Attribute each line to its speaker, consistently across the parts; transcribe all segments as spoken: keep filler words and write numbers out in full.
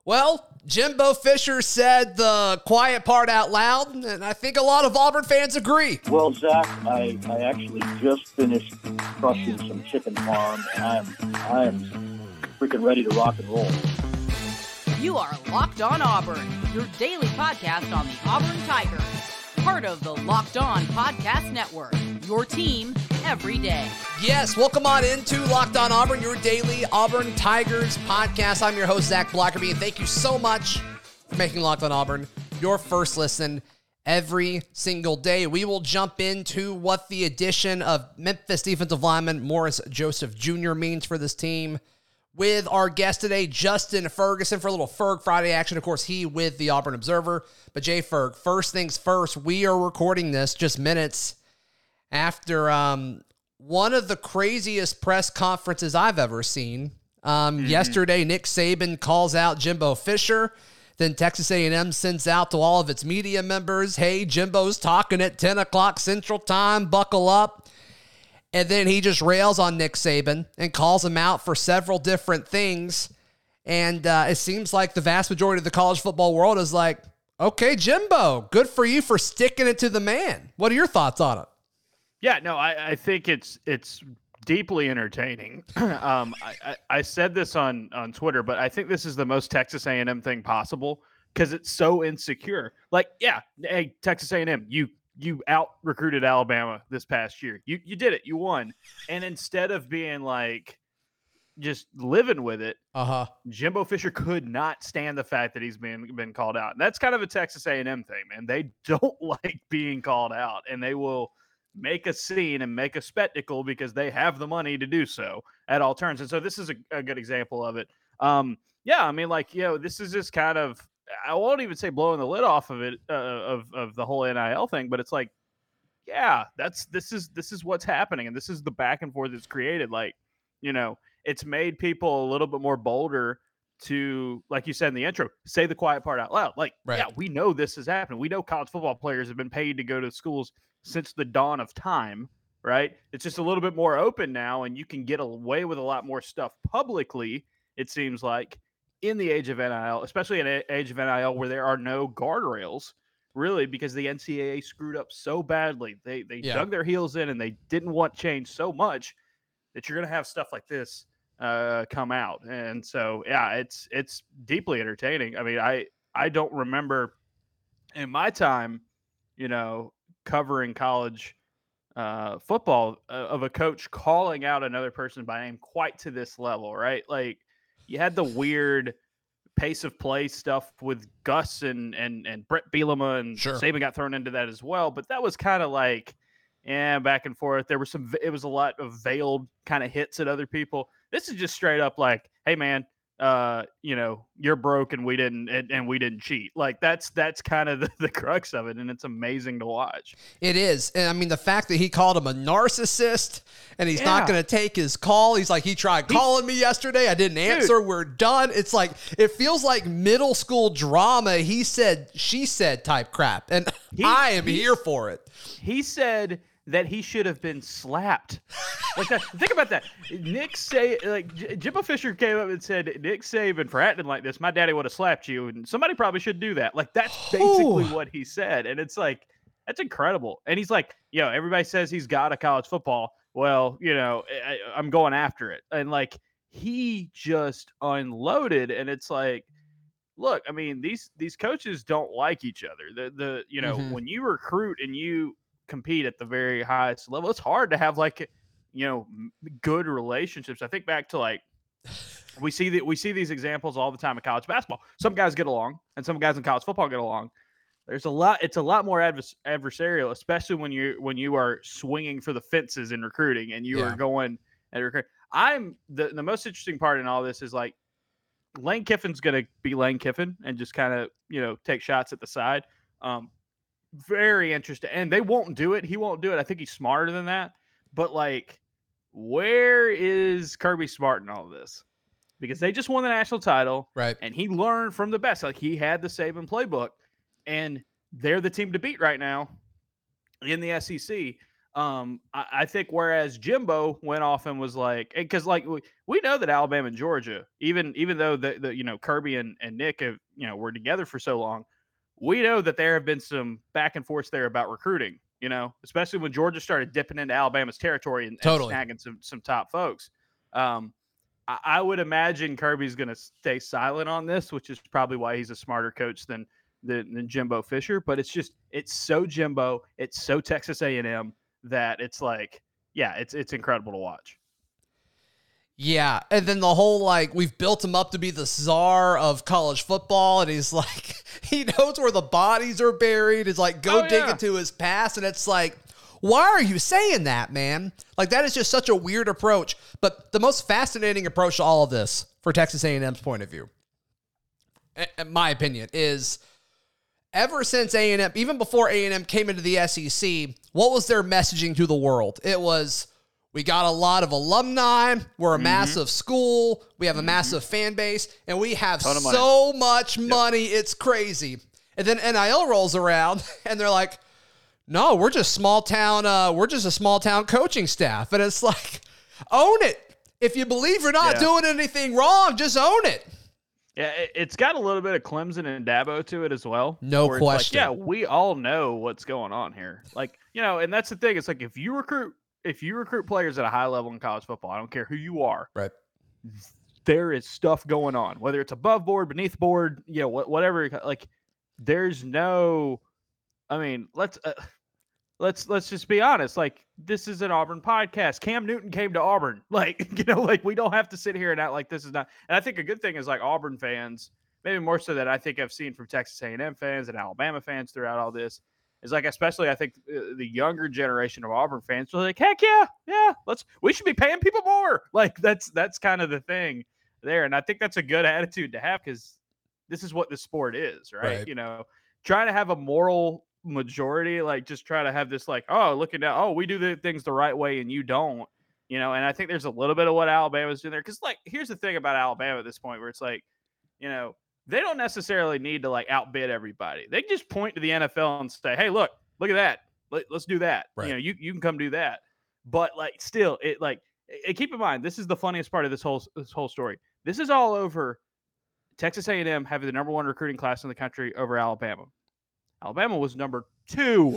Speaker 1: Well, Jimbo Fisher said the quiet part out loud, and I think a lot of Auburn fans agree.
Speaker 2: Well, Zach, I, I actually just finished crushing some chicken farm, and I am I am freaking ready to rock and roll.
Speaker 3: You are Locked On Auburn, your daily podcast on the Auburn Tigers. Part of the Locked On Podcast Network, your team every day.
Speaker 1: Yes, welcome on into Locked On Auburn, your daily Auburn Tigers podcast. I'm your host, Zach Blackerby, and thank you so much for making Locked On Auburn your first listen every single day. We will jump into what the addition of Memphis defensive lineman Morris Joseph Junior means for this team with our guest today, Justin Ferguson, for a little Ferg Friday action. Of course, he with the Auburn Observer. But Jay Ferg, first things first, we are recording this just minutes after um, one of the craziest press conferences I've ever seen. Um, mm-hmm. Yesterday, Nick Saban calls out Jimbo Fisher. Then Texas A and M sends out to all of its media members, hey, Jimbo's talking at ten o'clock Central Time, buckle up. And then he just rails on Nick Saban and calls him out for several different things. And uh, it seems like the vast majority of the college football world is like, okay, Jimbo, good for you for sticking it to the man. What are your thoughts on it?
Speaker 4: Yeah, no, I, I think it's it's deeply entertaining. um, I, I, I said this on, on Twitter, but I think this is the most Texas A and M thing possible because it's so insecure. Like, yeah, hey, Texas A and M, you you out recruited Alabama this past year. You you did it. You won. And instead of being like just living with it,
Speaker 1: uh-huh.
Speaker 4: Jimbo Fisher could not stand the fact that he's been been called out. And that's kind of a Texas A and M thing, man. They don't like being called out, and they will make a scene and make a spectacle because they have the money to do so at all turns. And so this is a, a good example of it. Um, yeah, I mean, like, you know, this is just kind of, I won't even say blowing the lid off of it, uh, of of the whole N I L thing, but it's like, yeah, that's this is this is what's happening, and this is the back and forth that's created. Like, you know, it's made people a little bit more bolder to, like you said in the intro, say the quiet part out loud. Like,
Speaker 1: right.
Speaker 4: Yeah, we know this is happening. We know college football players have been paid to go to schools since the dawn of time, right? It's just a little bit more open now, and you can get away with a lot more stuff publicly, it seems like, in the age of N I L, especially in the age of N I L where there are no guardrails, really, because the N C double A screwed up so badly. They they yeah. dug their heels in, and they didn't want change so much that you're going to have stuff like this uh, come out. And so, yeah, it's it's deeply entertaining. I mean, I, I don't remember in my time, you know, covering college uh, football uh, of a coach calling out another person by name quite to this level, right? Like, you had the weird pace of play stuff with Gus and and and Brett Bielema, and
Speaker 1: sure.
Speaker 4: Saban got thrown into that as well. But that was kind of like, yeah, back and forth. There were some, it was a lot of veiled kind of hits at other people. This is just straight up like, hey man, uh, you know, you're broke and we didn't and, and we didn't cheat. Like that's that's kind of the, the crux of it, and it's amazing to watch.
Speaker 1: It is. And I mean, the fact that he called him a narcissist and he's yeah. not going to take his call. He's like, he tried calling me yesterday. I didn't answer. Dude. We're done. It's like, it feels like middle school drama. He said, she said type crap. And he, I am he, here for it.
Speaker 4: He said that he should have been slapped. Like that. Think about that. Nick say like J- Jimbo Fisher came up and said, Nick Saban, for acting like this, my daddy would have slapped you, and somebody probably should do that. Like that's basically what he said, and it's like that's incredible. And he's like, you know, everybody says he's got a college football. Well, you know, I, I'm going after it, and like he just unloaded, and it's like, look, I mean, these these coaches don't like each other. The the you know mm-hmm. when you recruit and you compete at the very highest level, it's hard to have like, you know, good relationships. I think back to like, we see that we see these examples all the time in college basketball. Some guys get along and some guys in college football get along. There's a lot, it's a lot more advers- adversarial, especially when you, when you are swinging for the fences in recruiting and you yeah. are going and recruit. I'm the, the most interesting part in all this is like Lane Kiffin's going to be Lane Kiffin and just kind of, you know, take shots at the side. Um, Very interesting. And they won't do it. He won't do it. I think he's smarter than that. But, like, where is Kirby Smart in all of this? Because they just won the national title.
Speaker 1: Right.
Speaker 4: And he learned from the best. Like, he had the Saban playbook. And they're the team to beat right now in the S E C. Um, I, I think whereas Jimbo went off and was like, because like we, we know that Alabama and Georgia, even even though the, the you know Kirby and, and Nick have you know were together for so long, we know that there have been some back and forth there about recruiting. You know, especially when Georgia started dipping into Alabama's territory and,
Speaker 1: Totally.
Speaker 4: and snagging some some top folks. Um, I, I would imagine Kirby's going to stay silent on this, which is probably why he's a smarter coach than, than than Jimbo Fisher. But it's just it's so Jimbo, it's so Texas A and M that it's like, yeah, it's it's incredible to watch.
Speaker 1: Yeah, and then the whole, like, we've built him up to be the czar of college football, and he's like, he knows where the bodies are buried. It's like, go
Speaker 4: Oh,
Speaker 1: dig
Speaker 4: yeah.
Speaker 1: into his past, and it's like, why are you saying that, man? Like, that is just such a weird approach. But the most fascinating approach to all of this, for Texas A and M's point of view, in my opinion, is ever since A and M, even before A and M came into the S E C, what was their messaging to the world? It was, we got a lot of alumni. We're a
Speaker 4: Mm-hmm.
Speaker 1: massive school. We have a massive fan base, and we have
Speaker 4: Ton of money.
Speaker 1: so much money. It's crazy. And then N I L rolls around, and they're like, no, we're just small town. Uh, we're just a small town coaching staff. And it's like, own it. If you believe you're not
Speaker 4: Yeah.
Speaker 1: doing anything wrong, just own it.
Speaker 4: Yeah, it- it's got a little bit of Clemson and Dabo to it as well.
Speaker 1: No
Speaker 4: where it's like,
Speaker 1: question.
Speaker 4: yeah, we all know what's going on here. Like, you know, and that's the thing. It's like if you recruit if you recruit players at a high level in college football, I don't care who you are,
Speaker 1: Right.
Speaker 4: there is stuff going on, whether it's above board, beneath board, you know, wh- whatever. Like, there's no, I mean, let's uh, let's let's just be honest. Like, this is an Auburn podcast. Cam Newton came to Auburn. Like, you know, like we don't have to sit here and act like this is not. And I think a good thing is like Auburn fans, maybe more so that I think I've seen from Texas A and M fans and Alabama fans throughout all this. Is like, especially I think uh, the younger generation of Auburn fans are like, heck yeah, yeah, let's, we should be paying people more. Like that's, that's kind of the thing there. And I think that's a good attitude to have because this is what the sport is, right?
Speaker 1: Right.
Speaker 4: You know, trying to have a moral majority, like just try to have this like, oh, looking down, oh, we do the things the right way and you don't, you know, and I think there's a little bit of what Alabama's doing there. Cause like, here's the thing about Alabama at this point where it's like, you know, they don't necessarily need to like outbid everybody. They can just point to the N F L and say, hey, look, look at that. Let, let's do that.
Speaker 1: Right.
Speaker 4: You know, you, you can come do that. But like still, it like it, keep in mind, this is the funniest part of this whole this whole story. This is all over Texas A and M having the number one recruiting class in the country over Alabama. Alabama was number two.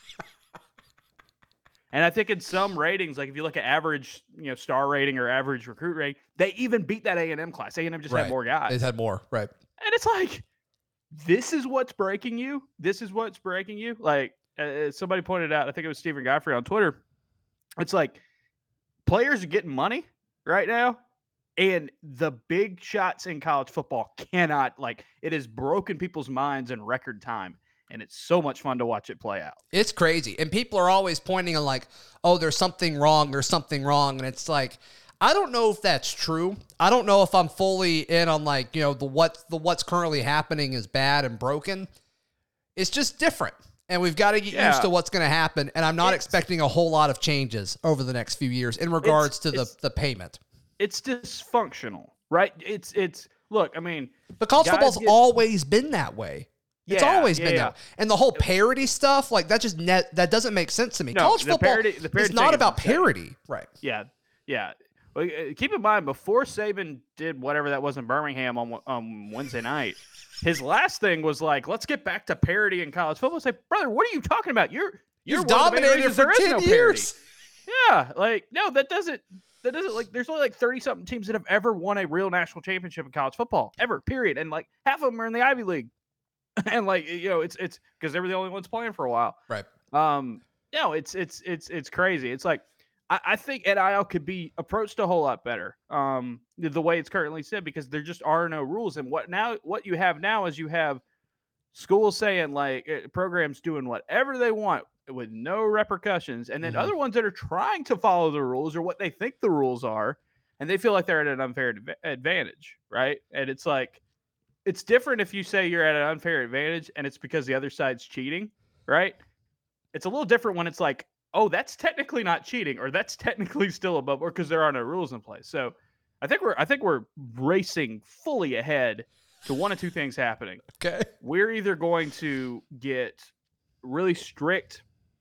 Speaker 4: And I think in some ratings, like if you look at average, you know, star rating or average recruit rate, they even beat that A and M class. A and M just
Speaker 1: Right.
Speaker 4: had more guys.
Speaker 1: They've had more. Right.
Speaker 4: And it's like, this is what's breaking you. This is what's breaking you. Like uh, somebody pointed out, I think it was Stephen Godfrey on Twitter. It's like players are getting money right now. And the big shots in college football cannot, like, it has broken people's minds in record time. And it's so much fun to watch it play out.
Speaker 1: It's crazy. And people are always pointing and like, oh, there's something wrong. There's something wrong. And it's like, I don't know if that's true. I don't know if I'm fully in on like, you know, the what the what's currently happening is bad and broken. It's just different. And we've got to get
Speaker 4: Yeah.
Speaker 1: used to what's going to happen. And I'm not
Speaker 4: It's-
Speaker 1: expecting a whole lot of changes over the next few years in regards to the,
Speaker 4: it's-
Speaker 1: the payment.
Speaker 4: It's dysfunctional, right? It's, it's, look, I mean,
Speaker 1: But college
Speaker 4: guys
Speaker 1: football's
Speaker 4: get-
Speaker 1: always been that way. It's
Speaker 4: Yeah,
Speaker 1: always
Speaker 4: yeah,
Speaker 1: been
Speaker 4: yeah.
Speaker 1: that. And the whole parody stuff, like that just net that doesn't make sense to me.
Speaker 4: No,
Speaker 1: College
Speaker 4: the
Speaker 1: football
Speaker 4: parody- the parody
Speaker 1: is
Speaker 4: thing
Speaker 1: not
Speaker 4: is
Speaker 1: about
Speaker 4: insane.
Speaker 1: parody. Right.
Speaker 4: yeah, yeah. Well, uh, keep in mind, before Saban did whatever that was in Birmingham on on Wednesday night, his last thing was like, "Let's get back to parity in college football." It's like, brother, what are you talking about? You're you're
Speaker 1: You've
Speaker 4: one of the main
Speaker 1: dominated
Speaker 4: reasons
Speaker 1: for
Speaker 4: there is
Speaker 1: ten
Speaker 4: no
Speaker 1: years.
Speaker 4: parity. Yeah, like no, that doesn't that doesn't like. There's only like thirty something teams that have ever won a real national championship in college football ever. Period. And like half of them are in the Ivy League, and like you know, it's it's because they were the only ones playing for a while.
Speaker 1: Right.
Speaker 4: Um, no, it's it's it's it's crazy. It's like I, I think N I L could be approached a whole lot better. Um, the, the way it's currently said, because there just are no rules. And what now? What you have now is you have schools saying like uh, programs doing whatever they want with no repercussions, and then
Speaker 1: Mhm.
Speaker 4: other ones that are trying to follow the rules or what they think the rules are, and they feel like they're at an unfair adv- advantage, right? And it's like it's different if you say you're at an unfair advantage and it's because the other side's cheating, right? It's a little different when it's like, oh, that's technically not cheating, or that's technically still above, or because there are no rules in place. So I think we're I think we're racing fully ahead to one of two things happening.
Speaker 1: Okay.
Speaker 4: We're either going to get really strict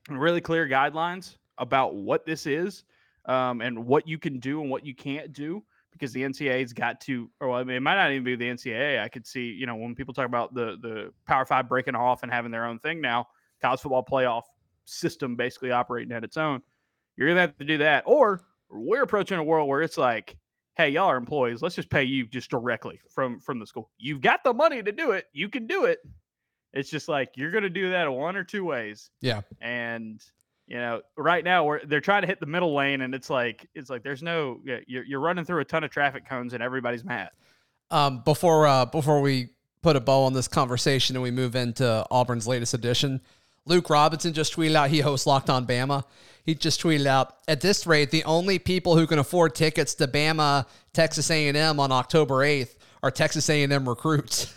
Speaker 4: really clear guidelines about what this is um, and what you can do and what you can't do, because the N C double A's got to, or I mean, it might not even be the N C double A. I could see, you know, when people talk about the the Power Five breaking off and having their own thing now, college football playoff system basically operating at its own, you're going to have to do that. Or we're approaching a world where it's like, hey, y'all are employees. Let's just pay you just directly from, from the school. You've got the money to do it. You can do it. It's just like, you're going to do that one or two ways.
Speaker 1: Yeah.
Speaker 4: And, you know, right now we're, they're trying to hit the middle lane, and it's like, it's like, there's no, you're, you're running through a ton of traffic cones and everybody's mad.
Speaker 1: Um, before, uh, before we put a bow on this conversation and we move into Auburn's latest edition, Luke Robinson just tweeted out, he hosts Locked on Bama. He just tweeted out, at this rate, the only people who can afford tickets to Bama, Texas A and M on October eighth are Texas A and M recruits.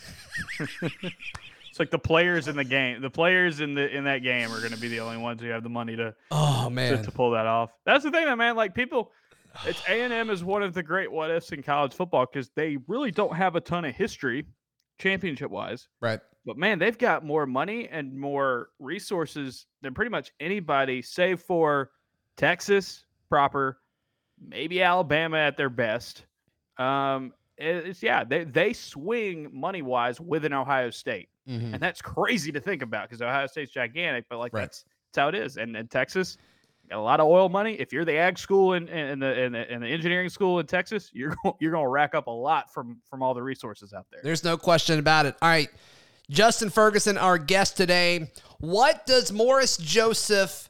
Speaker 4: It's like the players in the game, the players in the in that game are going to be the only ones who have the money to
Speaker 1: oh man
Speaker 4: to, to pull that off. That's the thing, that man. Like people, it's A and M is one of the great what ifs in college football because they really don't have a ton of history, championship wise.
Speaker 1: Right.
Speaker 4: But man, they've got more money and more resources than pretty much anybody, save for Texas proper, maybe Alabama at their best. Um, it's yeah, they they swing money wise with an Ohio State,
Speaker 1: mm-hmm.
Speaker 4: and that's crazy to think about because Ohio State's gigantic. But like
Speaker 1: right.
Speaker 4: that's that's how it is. And, and Texas got a lot of oil money. If you're the ag school and in, in the in the, in the engineering school in Texas, you're you're going to rack up a lot from from all the resources out there.
Speaker 1: There's no question about it. All right. Justin Ferguson, our guest today. What does Morris Joseph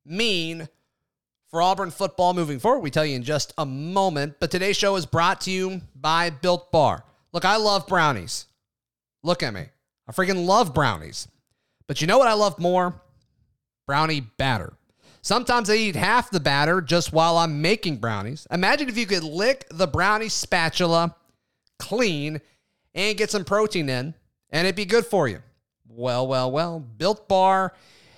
Speaker 1: mean for Auburn football moving forward? We tell you in just a moment. But today's show is brought to you by Built Bar. Look, I love brownies. Look at me. I freaking love brownies. But you know what I love more? Brownie batter. Sometimes I eat half the batter just while I'm making brownies. Imagine if you could lick the brownie spatula clean and get some protein in, and it'd be good for you. Well, well, well. Built Bar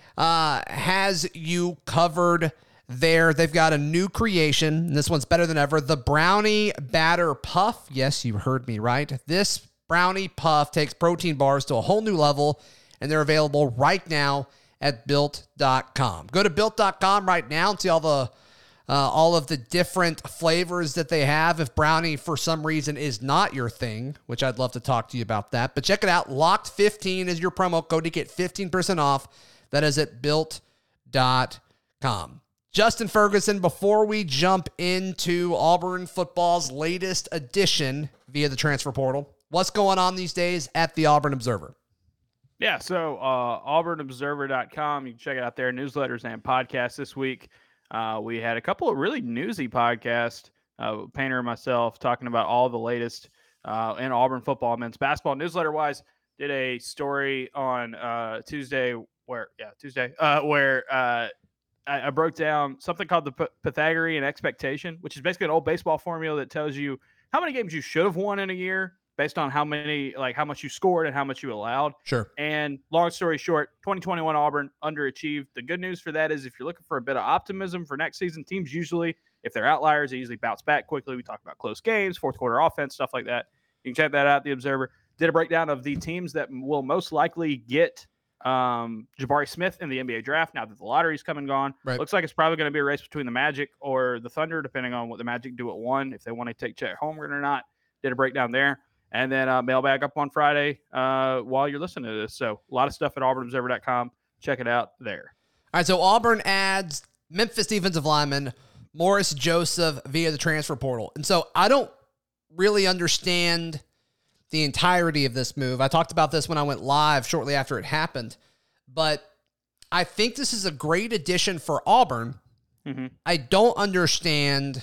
Speaker 1: uh, has you covered there. They've got a new creation, and this one's better than ever. The Brownie Batter Puff. Yes, you heard me right. This Brownie Puff takes protein bars to a whole new level, and they're available right now at built dot com. Go to built dot com right now and see all the Uh, all of the different flavors that they have. If brownie, for some reason, is not your thing, which I'd love to talk to you about that. But check it out. Locked fifteen is your promo code to get fifteen percent off. That is at built dot com. Justin Ferguson, before we jump into Auburn football's latest edition via the transfer portal, what's going on these days at the Auburn Observer?
Speaker 4: Yeah, so uh, auburn observer dot com. You can check it out there. Newsletters and podcasts this week. Uh, we had a couple of really newsy podcasts, uh, Painter and myself, talking about all the latest uh, in Auburn football, men's basketball. Newsletter-wise, did a story on uh, Tuesday where, yeah, Tuesday, uh, where uh, I, I broke down something called the P- Pythagorean expectation, which is basically an old baseball formula that tells you how many games you should have won in a year based on how many, like how much you scored and how much you allowed.
Speaker 1: Sure.
Speaker 4: And long story short, twenty twenty-one Auburn underachieved. The good news for that is if you're looking for a bit of optimism for next season, teams usually, if they're outliers, they usually bounce back quickly. We talk about close games, fourth quarter offense, stuff like that. You can check that out. The Observer did a breakdown of the teams that will most likely get um, Jabari Smith in the N B A draft now that the lottery's come and gone.
Speaker 1: Right.
Speaker 4: Looks like it's probably going to be a race between the Magic or the Thunder, depending on what the Magic do at one, if they want to take Chet Holmgren or not. Did a breakdown there. And then uh, mailbag up on Friday uh, while you're listening to this. So a lot of stuff at auburn observer dot com. Check it out there.
Speaker 1: All right, so Auburn adds Memphis defensive lineman Morris Joseph via the transfer portal. And so I don't really understand the entirety of this move. I talked about this when I went live shortly after it happened. But I think this is a great addition for Auburn.
Speaker 4: Mm-hmm.
Speaker 1: I don't understand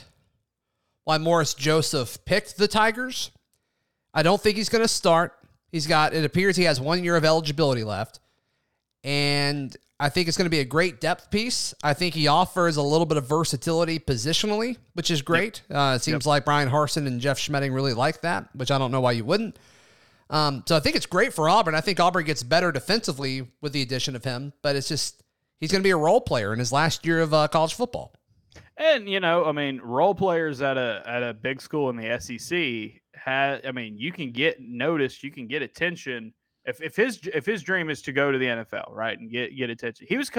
Speaker 1: why Morris Joseph picked the Tigers. I don't think he's going to start. He's got, it appears he has one year of eligibility left. And I think it's going to be a great depth piece. I think he offers a little bit of versatility positionally, which is great. Yep. Uh, it seems yep. like Brian Harsin and Jeff Schmedding really like that, which I don't know why you wouldn't. Um, so I think it's great for Auburn. I think Auburn gets better defensively with the addition of him, but it's just, he's going to be a role player in his last year of uh, college football.
Speaker 4: And, you know, I mean, role players at a at a big school in the S E C, have, I mean, you can get noticed, you can get attention. If if his if his dream is to go to the N F L, right, and get get attention. He was co-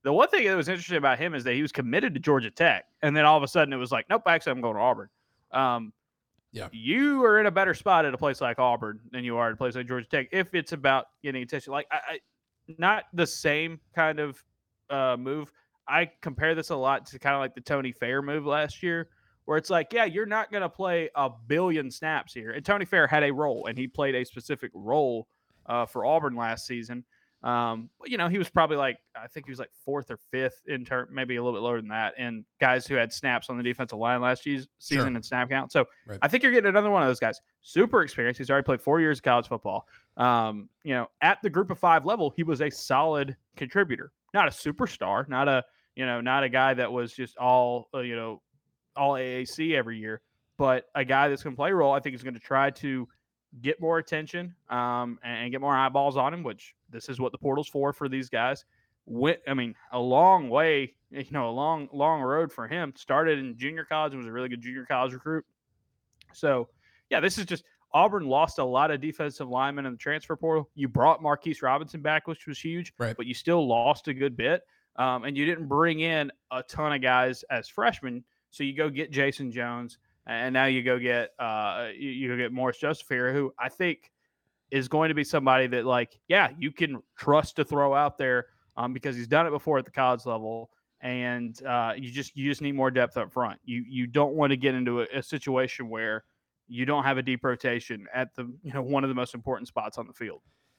Speaker 4: The one thing that was interesting about him is that he was committed to Georgia Tech, and then all of a sudden it was like, nope, actually I'm going to Auburn. Um,
Speaker 1: Yeah.
Speaker 4: You are in a better spot at a place like Auburn than you are at a place like Georgia Tech if it's about getting attention. Like, I, I not the same kind of uh, move. I compare this a lot to kind of like the Tony Fair move last year, where it's like, yeah, you're not going to play a billion snaps here. And Tony Fair had a role, and he played a specific role uh, for Auburn last season. Um, but, you know, he was probably like, I think he was like fourth or fifth in term, maybe a little bit lower than that, and guys who had snaps on the defensive line last season
Speaker 1: Sure.
Speaker 4: and snap count. So
Speaker 1: Right.
Speaker 4: I think you're getting another one of those guys. Super experienced. He's already played four years of college football. Um, you know, at the group of five level, he was a solid contributor, not a superstar, not a, you know, not a guy that was just all, uh, you know, all A A C every year, but a guy that's going to play a role. I think is going to try to get more attention um, and get more eyeballs on him, which this is what the portal's for for these guys. Went, I mean, a long way, you know, a long, long road for him. Started in junior college and was a really good junior college recruit. So, yeah, this is just Auburn lost a lot of defensive linemen in the transfer portal. You brought Marquise Robinson back, which was huge,
Speaker 1: Right.
Speaker 4: but you still lost a good bit. Um, and you didn't bring in a ton of guys as freshmen. So you go get Jason Jones, and now you go get uh, you, you go get Morris Joseph here, who I think is going to be somebody that, like, yeah, you can trust to throw out there um, because he's done it before at the college level, and uh, you just you just need more depth up front. You you don't want to get into a, a situation where you don't have a deep rotation at the you know one of the most important spots on the field.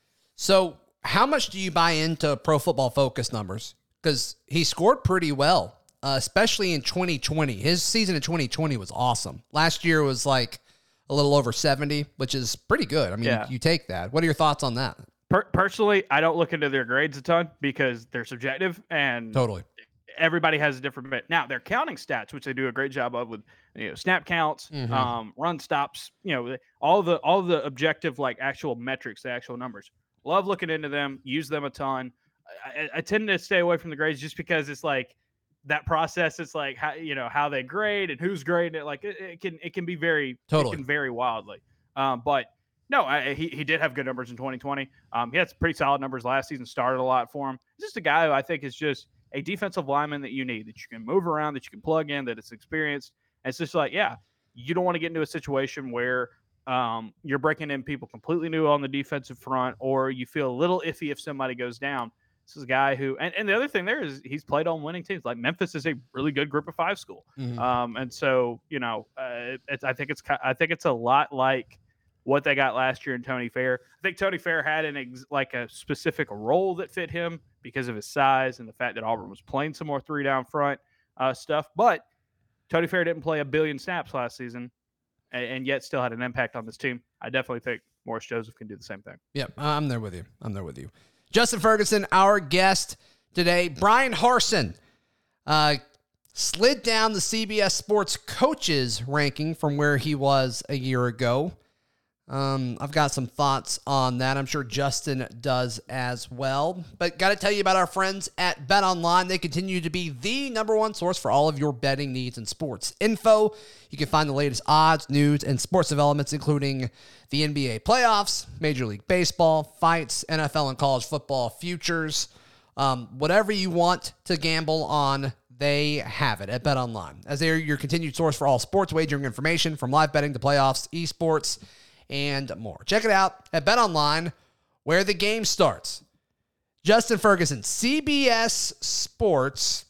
Speaker 1: So how much do you buy into Pro Football Focus numbers? Because he scored pretty well. Uh, especially in twenty twenty. His season in twenty twenty was awesome. Last year was like a little over seventy, which is pretty good. I mean,
Speaker 4: Yeah.
Speaker 1: you, you take that. What are your thoughts on that?
Speaker 4: Per- personally, I don't look into their grades a ton because they're subjective and
Speaker 1: Totally.
Speaker 4: everybody has a different bit. Now, their counting stats, which they do a great job of with you know snap counts,
Speaker 1: Mhm.
Speaker 4: um, run stops, you know, all the all the objective like actual metrics, the actual numbers. Love looking into them, use them a ton. I, I, I tend to stay away from the grades just because it's like that process. It's like how you know how they grade and who's grading it. Like it, it can it can be very
Speaker 1: Totally.
Speaker 4: it can vary wildly. Um, but no, I, he he did have good numbers in twenty twenty. Um, he had some pretty solid numbers last season. Started a lot for him. He's just a guy who I think is just a defensive lineman that you need, that you can move around, that you can plug in, that it's experienced. And it's just like, yeah, you don't want to get into a situation where um, you're breaking in people completely new on the defensive front, or you feel a little iffy if somebody goes down. This is a guy who, and, and the other thing there is he's played on winning teams. Like Memphis is a really good group of five school.
Speaker 1: Mhm.
Speaker 4: Um, and so, you know, uh, it's, I think it's, I think it's a lot like what they got last year in Tony Fair. I think Tony Fair had an ex, like a specific role that fit him because of his size and the fact that Auburn was playing some more three down front uh, stuff. But Tony Fair didn't play a billion snaps last season and, and yet still had an impact on this team. I definitely think Morris Joseph can do the same thing.
Speaker 1: Yeah, I'm there with you. I'm there with you. Justin Ferguson, our guest today. Brian Harsin uh, slid down the C B S Sports coaches ranking from where he was a year ago. Um, I've got some thoughts on that. I'm sure Justin does as well. But got to tell you about our friends at BetOnline. They continue to be the number one source for all of your betting needs and sports info. You can find the latest odds, news, and sports developments, including the N B A playoffs, Major League Baseball, fights, N F L and college football futures. Um, whatever you want to gamble on, they have it at BetOnline, as they're your continued source for all sports wagering information, from live betting to playoffs, esports, and more. Check it out at BetOnline, where the game starts. Justin Ferguson, C B S Sports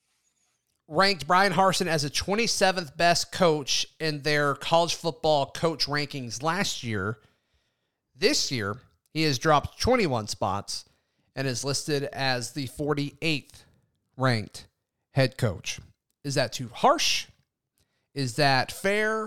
Speaker 1: ranked Brian Harsin as the twenty-seventh best coach in their college football coach rankings last year. This year, he has dropped twenty-one spots and is listed as the forty-eighth ranked head coach. Is that too harsh? Is that fair?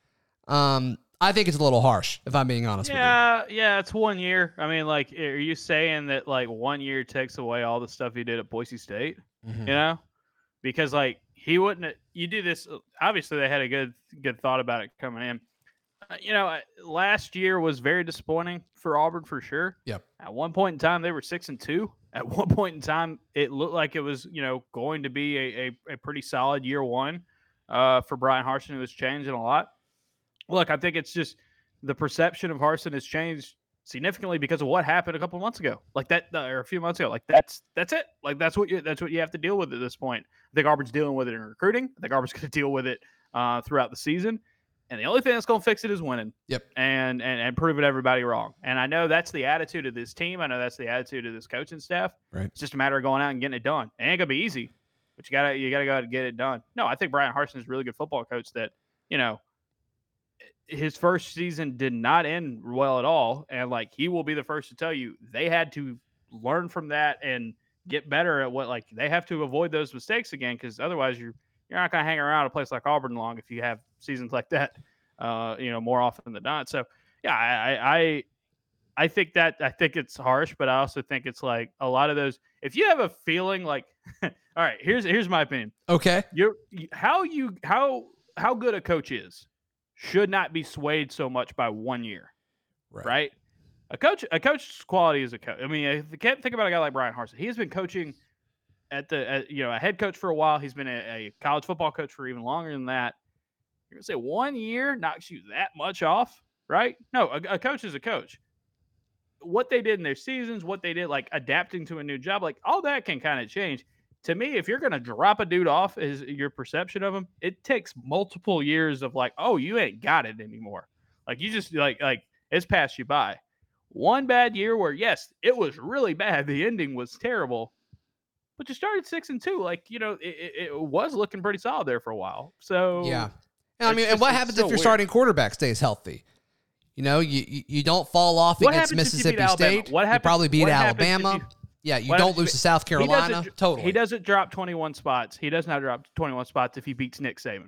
Speaker 1: Um, I think it's a little harsh, if I'm being honest
Speaker 4: Yeah, yeah, it's one year. I mean, like, are you saying that like one year takes away all the stuff he did at Boise State?
Speaker 1: with you.
Speaker 4: You know, because like he wouldn't. You do this. Obviously, they had a good good thought about it coming in. Uh, you know, uh, last year was very disappointing for Auburn for sure.
Speaker 1: Yep.
Speaker 4: At one point in time, they were six and two. At one point in time, it looked like it was you know going to be a a, a pretty solid year one uh, for Brian Harsin, who was changing a lot. Look, I think it's just the perception of Harsin has changed significantly because of what happened a couple months ago, like that, uh, or a few months ago. Like that's that's it. Like that's what you that's what you have to deal with at this point. I think Auburn's dealing with it in recruiting. I think Auburn's going to deal with it uh, throughout the season. And the only thing that's going to fix it is winning.
Speaker 1: Yep.
Speaker 4: And, and and proving everybody wrong. And I know that's the attitude of this team. I know that's the attitude of this coaching staff.
Speaker 1: Right.
Speaker 4: It's just a matter of going out and getting it done. It ain't gonna be easy, but you gotta you gotta go out and get it done. No, I think Brian Harsin is a really good football coach. That, you know, his first season did not end well at all, and like he will be the first to tell you they had to learn from that and get better at what like they have to avoid those mistakes again, because otherwise you're you're not gonna hang around a place like Auburn long if you have seasons like that. Uh, you know, more often than not. So yeah, I, I, I think that I think it's harsh, but I also think it's like a lot of those. If you have a feeling like, all right, here's here's my opinion.
Speaker 1: Okay,
Speaker 4: you're how you how how good a coach is should not be swayed so much by one year,
Speaker 1: right?
Speaker 4: right? A coach, a coach's quality is a coach. I mean, if you can't think about a guy like Brian Harsin. He has been coaching at the at, you know a head coach for a while. He's been a, a college football coach for even longer than that. You're going to say one year knocks you that much off, right? No, a, a coach is a coach. What they did in their seasons, what they did, like adapting to a new job, like all that can kind of change. To me, if you're going to drop a dude off as your perception of him, it takes multiple years of like, oh, you ain't got it anymore. Like you just like, like it's passed you by. One bad year where, yes, it was really bad. The ending was terrible. But you started six and two. Like, you know, it, it was looking pretty solid there for a while. So,
Speaker 1: yeah. I mean,
Speaker 4: just,
Speaker 1: and what happens
Speaker 4: so
Speaker 1: if your
Speaker 4: weird. starting
Speaker 1: starting quarterback stays healthy? You know, you you, you don't fall off
Speaker 4: what
Speaker 1: against Mississippi State.
Speaker 4: What happens,
Speaker 1: you probably beat
Speaker 4: what
Speaker 1: Alabama.
Speaker 4: You,
Speaker 1: yeah, you don't lose to South Carolina.
Speaker 4: He
Speaker 1: totally.
Speaker 4: He doesn't drop twenty-one spots. He does not drop twenty-one spots if he beats Nick Saban.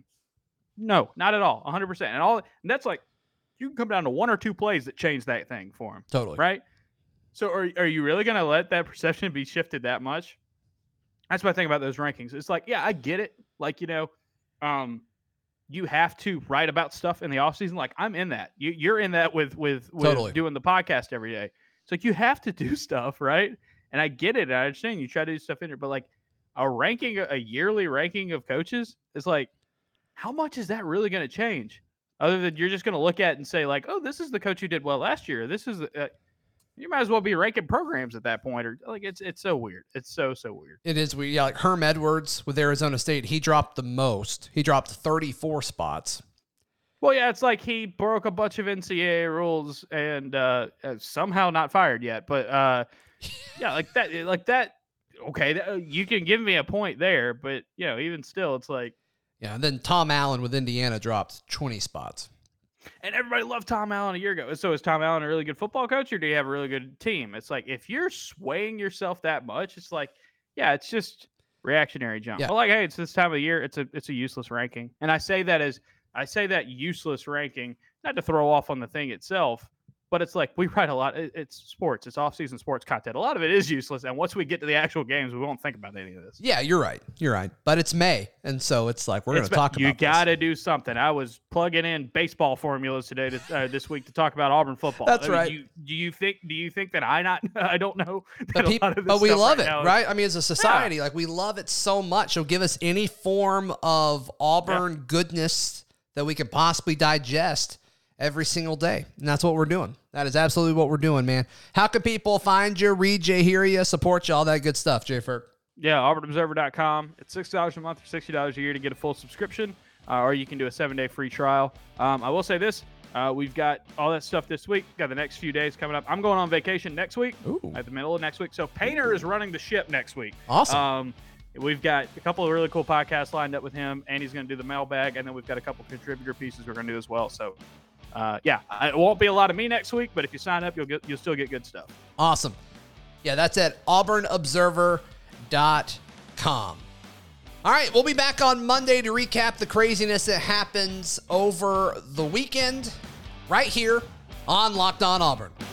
Speaker 4: No, not at all. one hundred percent. And all and that's like, you can come down to one or two plays that change that thing for him.
Speaker 1: Totally.
Speaker 4: Right? So are, are you really going to let that perception be shifted that much? That's what I think about those rankings. It's like, yeah, I get it. Like, you know, um, you have to write about stuff in the offseason. Like I'm in that. You, you're in that with with, with
Speaker 1: totally.
Speaker 4: doing the podcast every day. It's like you have to do stuff, right? And I get it. I understand you try to do stuff in there, but like a ranking, a yearly ranking of coaches is like, how much is that really going to change? Other than you're just going to look at it and say like, oh, this is the coach who did well last year. This is uh, you might as well be ranking programs at that point, or like it's it's so weird. It's so so weird.
Speaker 1: It is weird. Yeah, like Herm Edwards with Arizona State, he dropped the most. He dropped thirty-four spots.
Speaker 4: Well, yeah, it's like he broke a bunch of N C double A rules and uh, somehow not fired yet. But uh, yeah, like that, like that. Okay, that, you can give me a point there, but you know, even still, it's like
Speaker 1: yeah. And then Tom Allen with Indiana dropped twenty spots.
Speaker 4: And everybody loved Tom Allen a year ago. So is Tom Allen a really good football coach, or do you have a really good team? It's like, if you're swaying yourself that much, it's like, yeah, it's just reactionary jump.
Speaker 1: Yeah.
Speaker 4: But like, hey, it's this time of the year. It's a it's a useless ranking. And I say that as I say that useless ranking, not to throw off on the thing itself, but it's like we write a lot. It's sports. It's off-season sports content. A lot of it is useless. And once we get to the actual games, we won't think about any of this.
Speaker 1: Yeah, you're right. You're right. But it's May, and so it's like we're going to talk about
Speaker 4: You got to
Speaker 1: this.
Speaker 4: do something. I was plugging in baseball formulas today, to, uh, this week, to talk about Auburn football.
Speaker 1: That's
Speaker 4: I mean,
Speaker 1: right.
Speaker 4: You, do you think? Do you think that I not? I don't know. That
Speaker 1: But,
Speaker 4: a
Speaker 1: peop-
Speaker 4: lot of this
Speaker 1: but we
Speaker 4: stuff
Speaker 1: love
Speaker 4: right
Speaker 1: it,
Speaker 4: now is-
Speaker 1: right? I mean, as a society, like we love it so much. It'll give us any form of Auburn
Speaker 4: Yeah.
Speaker 1: goodness that we could possibly digest every single day. And that's what we're doing. That is absolutely what we're doing, man. How can people find you, read you, hear you, support you, all that good stuff, Jay Ferg?
Speaker 4: Yeah, Auburn Observer dot com. It's six dollars a month or sixty dollars a year to get a full subscription, uh, or you can do a seven-day free trial. Um, I will say this. Uh, we've got all that stuff this week. Got the next few days coming up. I'm going on vacation next week,
Speaker 1: Ooh.
Speaker 4: at the middle of next week. So Painter is running the ship next week.
Speaker 1: Awesome.
Speaker 4: Um, we've got a couple of really cool podcasts lined up with him, and he's going to do the mailbag, and then we've got a couple contributor pieces we're going to do as well. So, uh, yeah, it won't be a lot of me next week, but if you sign up, you'll get you'll still get good stuff.
Speaker 1: Awesome. Yeah, that's at auburn observer dot com. All right, we'll be back on Monday to recap the craziness that happens over the weekend right here on Locked On Auburn.